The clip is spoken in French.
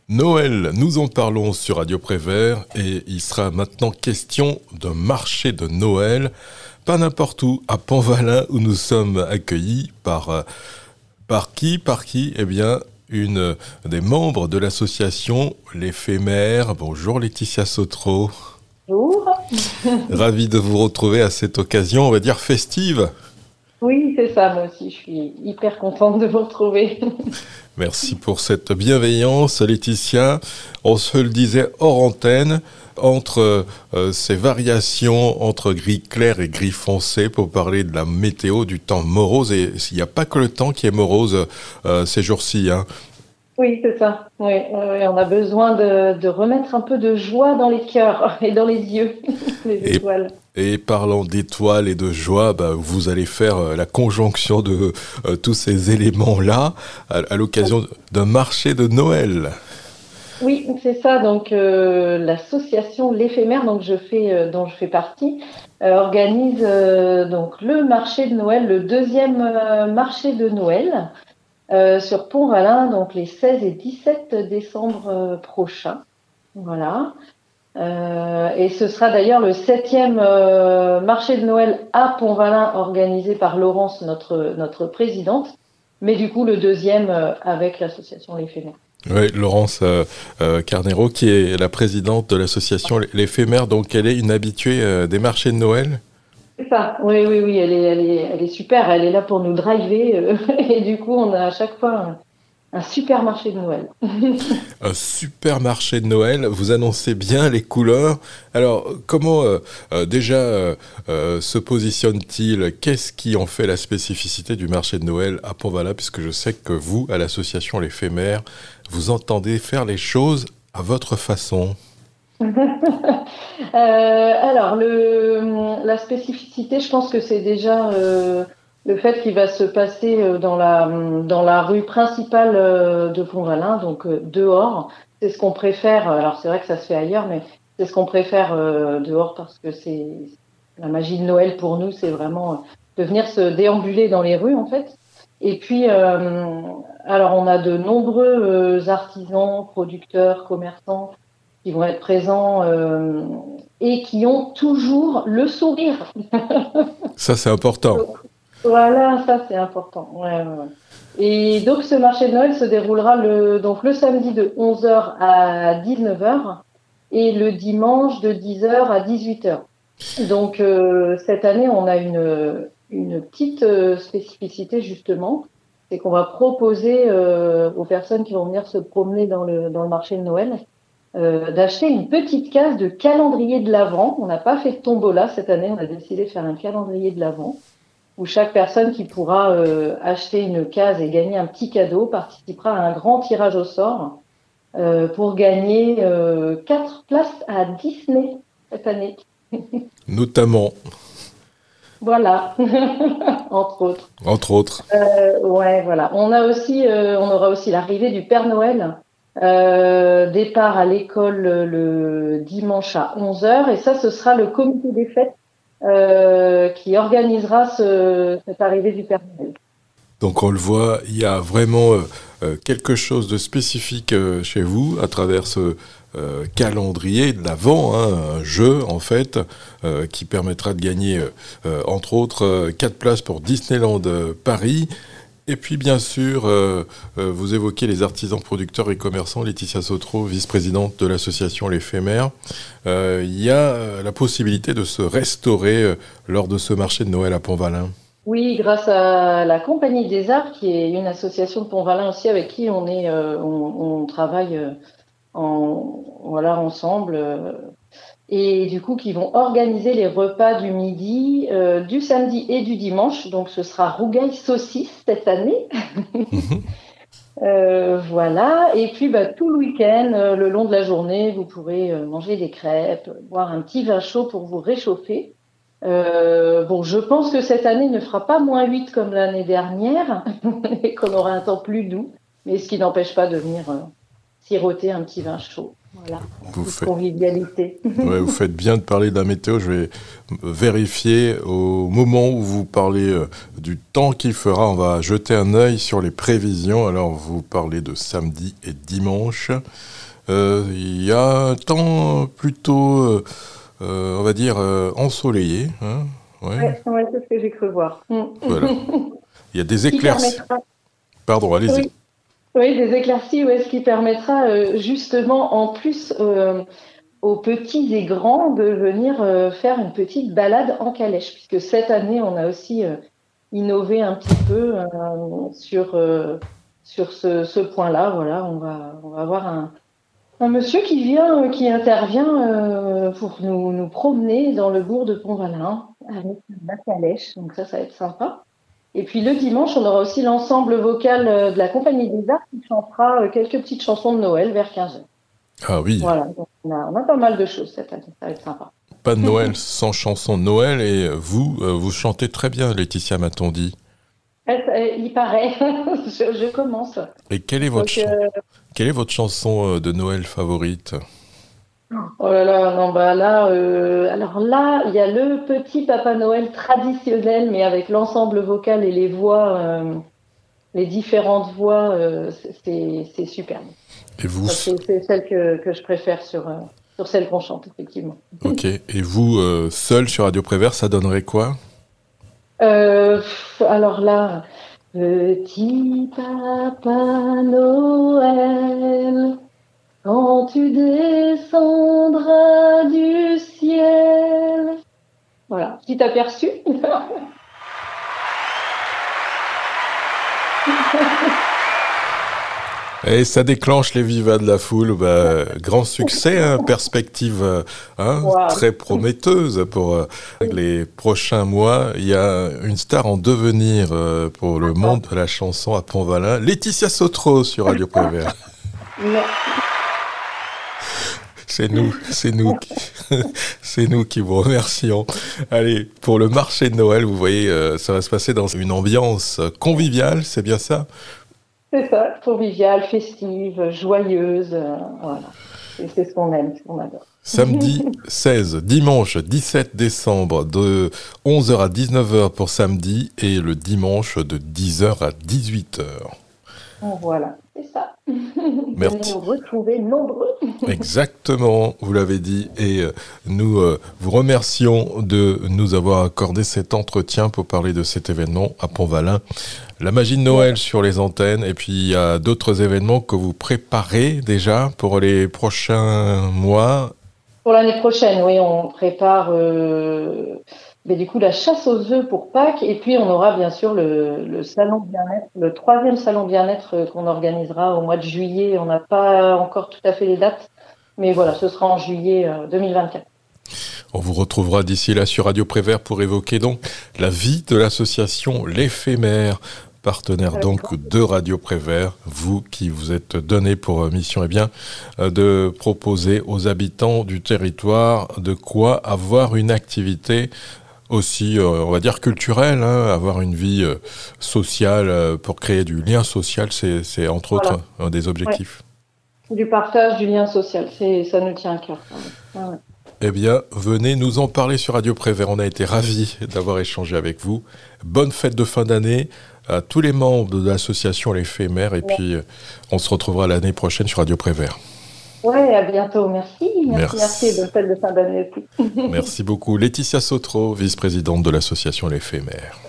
Noël, nous en parlons sur Radio Prévert et il sera maintenant question d'un marché de Noël, pas n'importe où, à Pont-Valin où nous sommes accueillis par qui? Eh bien, une des membres de l'association l'Éphémère. Bonjour Laetitia Sautreau, Bonjour. ravi de vous retrouver à cette occasion, on va dire festive. Oui, c'est ça, moi aussi, je suis hyper contente de vous retrouver. Merci pour cette bienveillance, Laetitia. On se le disait hors antenne, entre ces variations entre gris clair et gris foncé pour parler de la météo, du temps morose. Et il n'y a pas que le temps qui est morose ces jours-ci, hein. Oui, c'est ça. Oui, on a besoin de remettre un peu de joie dans les cœurs et dans les yeux, les Et, étoiles. et parlant d'étoiles et de joie, bah, vous allez faire la conjonction de tous ces éléments-là à l'occasion d'un marché de Noël. Oui, c'est ça. Donc, l'association L'Éphémère, dont je fais partie, organise donc le marché de Noël, le deuxième marché de Noël sur Pont-Valin, donc les 16 et 17 décembre prochains. Voilà. Et ce sera d'ailleurs le septième marché de Noël à Pont-Valin organisé par Laurence, notre présidente, mais du coup le deuxième avec l'association L'Éphémère. Oui, Laurence Carnero, qui est la présidente de l'association L'Éphémère, donc elle est une habituée des marchés de Noël. C'est ça, oui, oui, oui, elle est super, elle est là pour nous driver et du coup on a à chaque fois un super marché de Noël. Un super marché de Noël, vous annoncez bien les couleurs. Alors, comment déjà se positionne-t-il? Qu'est-ce qui en fait la spécificité du marché de Noël à Pont-Valin? Puisque je sais que vous, à l'association L'Éphémère, vous entendez faire les choses à votre façon. Alors, la spécificité, je pense que c'est déjà le fait qu'il va se passer dans la rue principale de Pont-Valin, donc dehors. C'est ce qu'on préfère. Alors, c'est vrai que ça se fait ailleurs, mais c'est ce qu'on préfère dehors parce que c'est la magie de Noël pour nous, c'est vraiment de venir se déambuler dans les rues, en fait. Et puis, alors, on a de nombreux artisans, producteurs, commerçants qui vont être présents et qui ont toujours le sourire. Ça, c'est important. Voilà, ça c'est important. Ouais, ouais, ouais. Et donc ce marché de Noël se déroulera le samedi de 11 heures à 19 heures et le dimanche de 10 heures à 18 heures. Donc cette année, on a une petite spécificité justement, c'est qu'on va proposer aux personnes qui vont venir se promener dans le marché de Noël d'acheter une petite case de calendrier de l'Avent. On n'a pas fait de tombola cette année, on a décidé de faire un calendrier de l'Avent où chaque personne qui pourra acheter une case et gagner un petit cadeau participera à un grand tirage au sort pour gagner 4 places à Disney cette année. Notamment, Voilà, entre autres. entre autres. Ouais, voilà. On aura aussi l'arrivée du Père Noël. Départ à l'école le dimanche à 11 heures et ça, ce sera le comité des fêtes qui organisera cette arrivée du Père Noël. Donc on le voit, il y a vraiment quelque chose de spécifique chez vous à travers ce calendrier de l'Avent, hein, un jeu en fait qui permettra de gagner entre autres 4 places pour Disneyland Paris. Et puis bien sûr, vous évoquez les artisans producteurs et commerçants, Laetitia Sautreau, vice-présidente de l'association L'Éphémère. Il y a la possibilité de se restaurer lors de ce marché de Noël à Pont-Valin. Oui, grâce à la Compagnie des Arts, qui est une association de Pont-Valin aussi avec qui on travaille voilà, ensemble. Et du coup, qui vont organiser les repas du midi, du samedi et du dimanche. Donc, ce sera rougail saucisse cette année. Voilà. Et puis, bah, tout le week-end, le long de la journée, vous pourrez manger des crêpes, boire un petit vin chaud pour vous réchauffer. Bon, je pense que cette année ne fera pas -8 comme l'année dernière et qu'on aura un temps plus doux, mais ce qui n'empêche pas de venir siroter un petit vin chaud. Voilà, convivialité. Ouais, vous faites bien de parler de la météo. Je vais vérifier au moment où vous parlez du temps qu'il fera. On va jeter un œil sur les prévisions. Alors, vous parlez de samedi et dimanche. Il y a un temps plutôt, on va dire, ensoleillé. Hein, ouais, c'est ce que j'ai cru voir. Voilà. Il y a des éclaircies. Pardon, allez-y. Oui, des éclaircies, ce qui permettra justement, en plus, aux petits et grands de venir faire une petite balade en calèche, puisque cette année, on a aussi innové un petit peu sur ce point-là. Voilà, on va avoir un monsieur qui intervient pour nous promener dans le bourg de Pont-Valin avec la calèche, donc ça va être sympa. Et puis le dimanche, on aura aussi l'ensemble vocal de la Compagnie des Arts qui chantera quelques petites chansons de Noël vers 15h. Ah oui. Voilà, donc on a pas mal de choses cette année, ça va être sympa. Pas de Noël sans chanson de Noël, et vous chantez très bien, Laetitia, m'a-t-on dit. Il paraît, je commence. Et quelle est votre chanson de Noël favorite ? Oh là là, non, alors là, il y a le petit Papa Noël traditionnel, mais avec l'ensemble vocal et les voix, les différentes voix, c'est superbe. Et vous... C'est celle que je préfère sur celle qu'on chante, effectivement. Ok, et vous, seul sur Radio Prévert, ça donnerait quoi ? Alors là, petit Papa Noël, quand tu descendras du ciel. Voilà, petit aperçu. Et ça déclenche les vivas de la foule. Grand succès, hein, perspective wow. Très prometteuse pour les prochains mois. Il y a une star en devenir pour le monde de la chanson à Pont-Valin, Laetitia Sautreau sur Radio Prévert. C'est nous qui vous remercions. Allez, pour le marché de Noël, vous voyez, ça va se passer dans une ambiance conviviale, c'est bien ça ? C'est ça, conviviale, festive, joyeuse, voilà. C'est ce qu'on aime, ce qu'on adore. Samedi 16, dimanche 17 décembre, de 11h à 19h pour samedi, et le dimanche de 10h à 18h. Voilà, c'est ça. Merci. Nous retrouver nombreux. Exactement, vous l'avez dit, et nous vous remercions de nous avoir accordé cet entretien pour parler de cet événement à Pont-Valin. La magie de Noël sur les antennes, et puis il y a d'autres événements que vous préparez déjà pour les prochains mois. Pour l'année prochaine, oui, on prépare du coup la chasse aux œufs pour Pâques, et puis on aura bien sûr le salon bien-être, le 3e salon bien-être qu'on organisera au mois de juillet. On n'a pas encore tout à fait les dates, mais voilà, ce sera en juillet 2024. On vous retrouvera d'ici là sur Radio Prévert pour évoquer donc la vie de l'association L'Éphémère, partenaire donc de Radio Prévert, vous qui vous êtes donné pour mission de proposer aux habitants du territoire de quoi avoir une activité aussi, on va dire culturelle, avoir une vie sociale pour créer du lien social, c'est entre autres un des objectifs. Ouais. Du partage, du lien social, ça nous tient à cœur. Ouais. Eh bien, venez nous en parler sur Radio Prévert. On a été ravis d'avoir échangé avec vous. Bonne fête de fin d'année à tous les membres de l'association L'Éphémère. Et puis, on se retrouvera l'année prochaine sur Radio Prévert. Oui, à bientôt. Merci. Bonne fête de fin d'année aussi. Merci beaucoup. Laetitia Sautreau, vice-présidente de l'association L'Éphémère.